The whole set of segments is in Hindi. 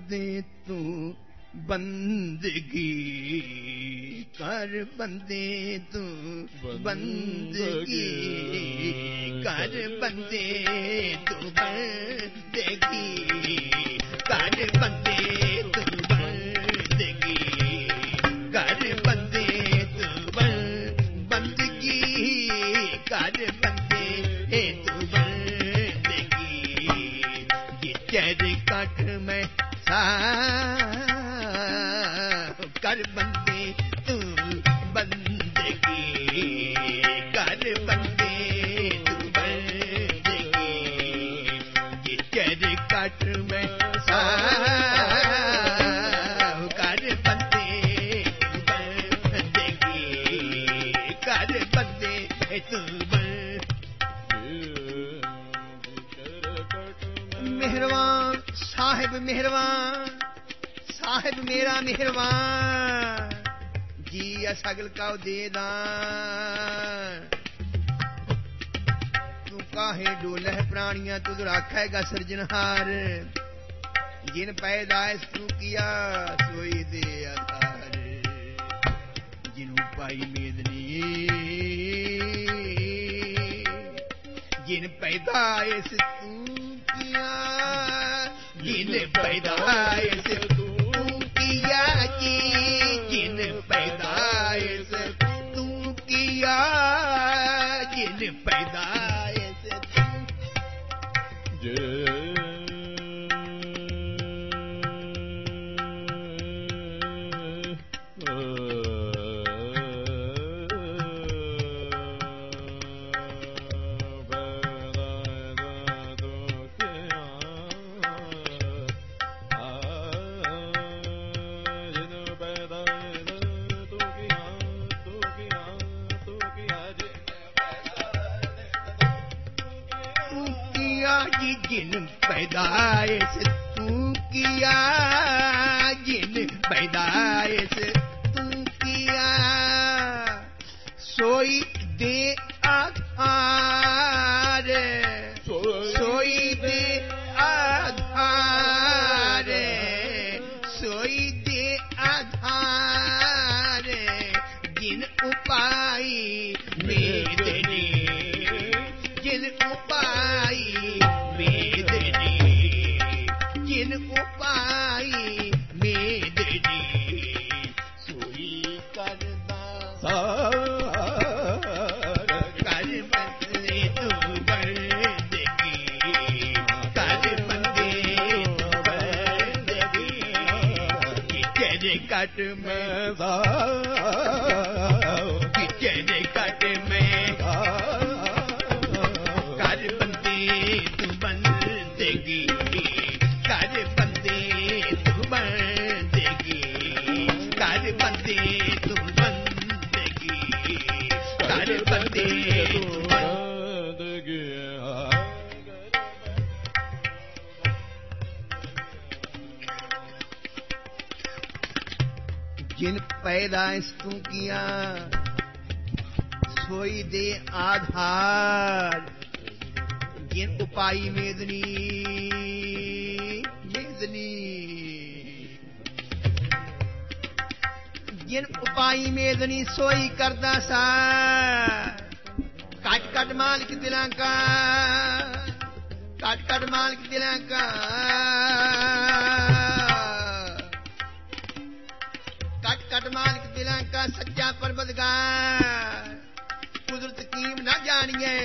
बंदे तू बंदगी कर बंदे तू बंदगी कर बंदे तू बंदगी कर बंदे तू बंदगी कर बंदे तू बंदगी कर बंदे तू बंदगी गिचर कट में सा कर बंदे तू बंदगी कर बंदे तू बंदगी गिचर कट में सा कर बंदे तू बंदगी कर बंदे तू मेहरबान साहिब मेहरबान साहिब मेरा मेहरबान जी सगल का दे दान तू काहे डोलह प्राणियां तुझ राखेगा सृजनहार जिन पैदाइश तू किया सोई दे आधार जिन पाई मेदनी जिन पैदाइश तू किया जिन पैदाइश तू किया जिन पैदाइश तू किया जिन पैदाइश तू जिन पैदाइश तू किया जिन पैदाइश तू किया सोई दे आधार सोई दे आधार सोई दे आधार जिन उपाय मेदनी जिन उपाय जिन उपाय मेदनी सोई करदा कर बंदे तू बंदगी कर बंदे तू बंदगी गिचर कट में गिचर कट में कर बंदे तू बंदगी कर बंदे तू बंदगी कर बंदे तू बंदगी कर बंदे तू बंदगी जिन पैदाइश तू किया सोई दे आधार जिन उपाय मेदनी जिन उपाय मेदनी सोई करदा सा कट कट मालिक दिलां का कट कट मालिक दिलां का कट कट मालिक दिलां का सच्चा परवरदिगार कुदरत कीम ना जानिए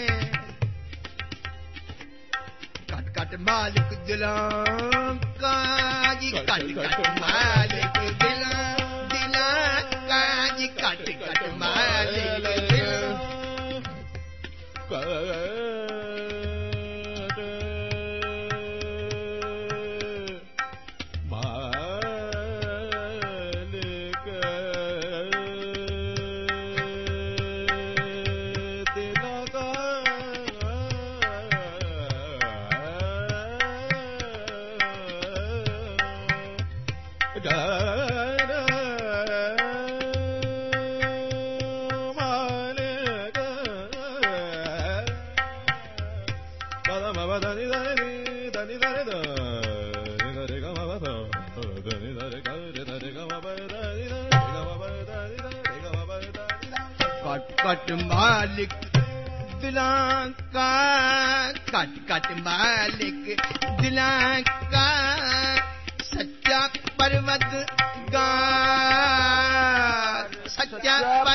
कट कट मालिक दिलां का जी कट कट मालिक दिलां का जी कट कट मालिक दिलां कट मालिक दिलां का कट कट मालिक दिलां का सच्चा परवरदिगार सच्चा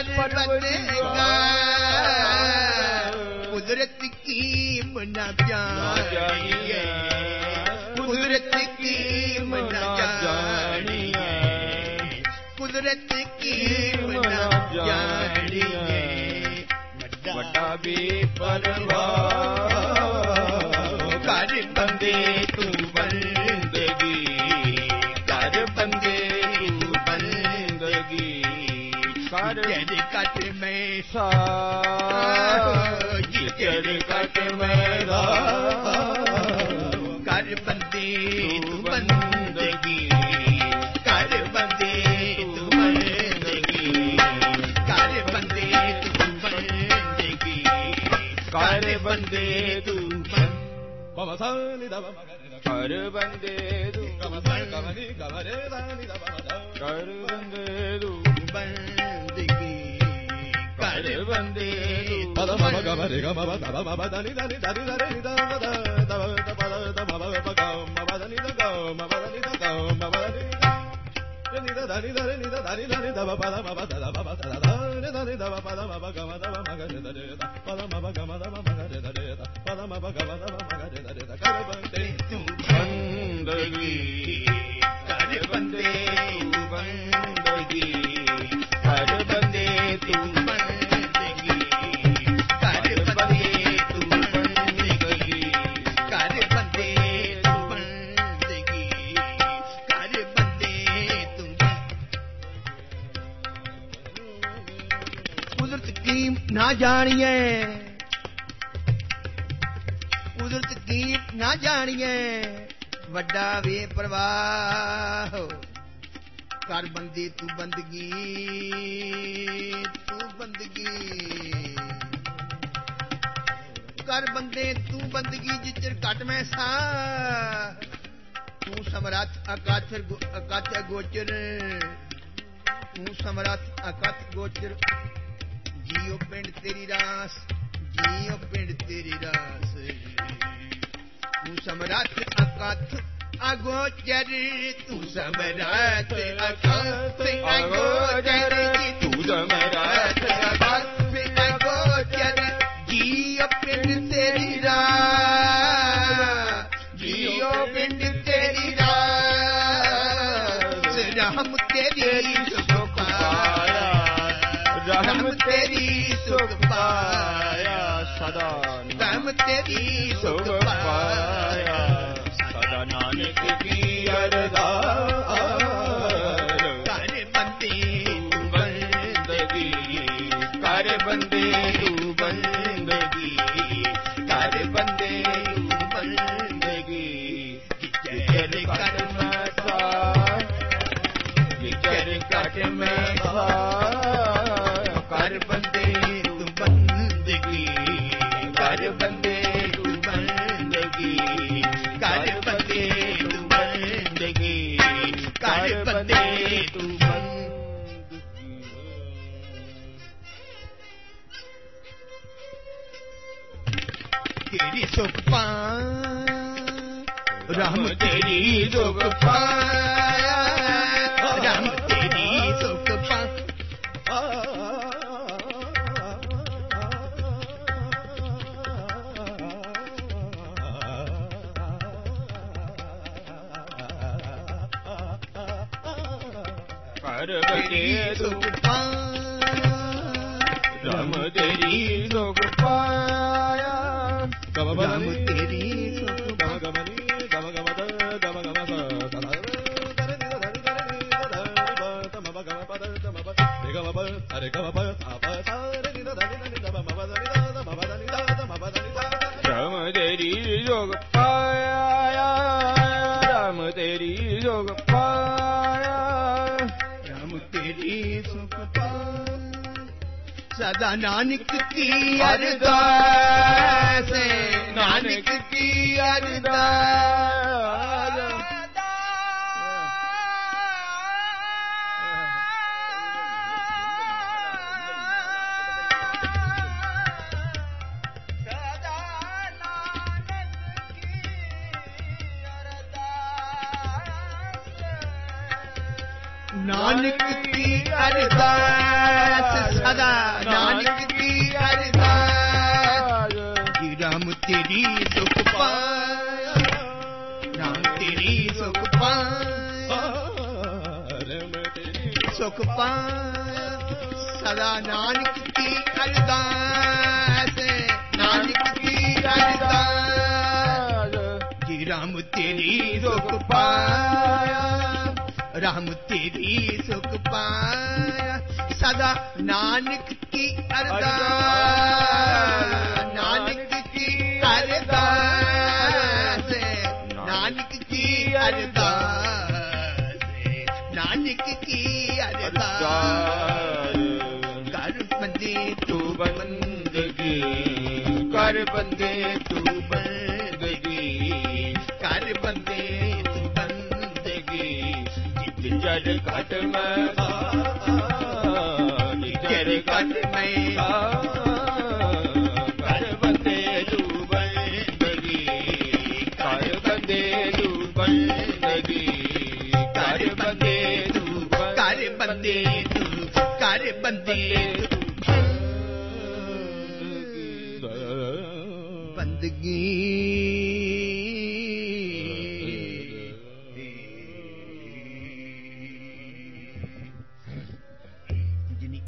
परवरदिगार कुदरत की मना जानिए कुदरत की मना जानिए कुदरत की मना जानिए वड्डा बेपरवाह कर बंदे तू बंदगी कर बंदे तू बंदगी कर कट में जिक्र कट मेरा कर बंदे तू बंदगी कर बंदे तू बंदगी कर बंदे तू बंदगी कर बंदे तू Baba sani da baba कर बंदे तू Baba sani kamani kamare sani da baba कर बंदे तू बंदगी कर बंदे तू Baba baba kamare kamaba baba baba dani dani dani dani da da da da baba da baba baba baba dani da baba dani da baba dani dani da dani dani da dani dani da baba da baba da baba da dani dani da baba da baba kama da baba ga da da baba baba kama da baba ga da da baba baba kama da baba ga da da kar bande तू बंदगी कर बंदे तू बंदगी कर बंदे तू बंदगी कर बंदे तू बंदगी कर बंदे तू बंदगी कर बंदे तू कुदरत की ना जानिए कुदरत की ना जानिए वड्डा वे प्रवाह कर बंदी तू बंदगी कर बंदे तू बंदगी जिचर कट में सा तू समरथ अकथ गोचर तू समरथ अकथ गोचर जियो पिंड तेरी रास जियो पिंड तेरी रास तू समरथ अकथ अगोचर तू समरथ अकथ अगोचर तू समरथ अकथ अगोचर जियो पिंड तेरी रास जियो पिंड तेरी रास रहम तेरी सुख पाया रहम तेरी सुख पाया सदा रहम तेरी सुख पाया सदा नानक की अरदास कर बंदे तू बंदगी कर बंदे तू बंदगी कर बंदे तू बंदगी जिक्र कर मैसा जिक्र कर मैसा कर बंदे तू बंदगी कर बंदे तू बंदगी कर बंदे तू बंदगी कर बंदे तू तेरी सुख पाया राम तेरी सुख पाया राम तेरी सुख कर बंदे सुख राम तेरी सुख पाया राम तेरी सुख राम तेरी जोग पाया राम तेरी जोग पाया राम तेरी सुख सदा नानक की अरदास नानक की अरदास नानक की अरदास सदा नानक की अरदास जी राम तेरी सुख पाया राम तेरी सुख पाया सुख पाया सदा नानक की अरदास नानक की अरदास जी राम तेरी सुख पाया राम तेरी सुख पाया सदा नानक की अरदास नानक की अरदास नानक की अरदास नानक की अरदास कर बंदे तू बंदगी कर बंदे तू बंदगी कर बंदे तू बंदगी जड़ घट में जड़ घट में कर बंदे तू बंदगी कर बंदे तू बंदगी कर बंदे तू कर बंदे तू कर बंदे बंदगी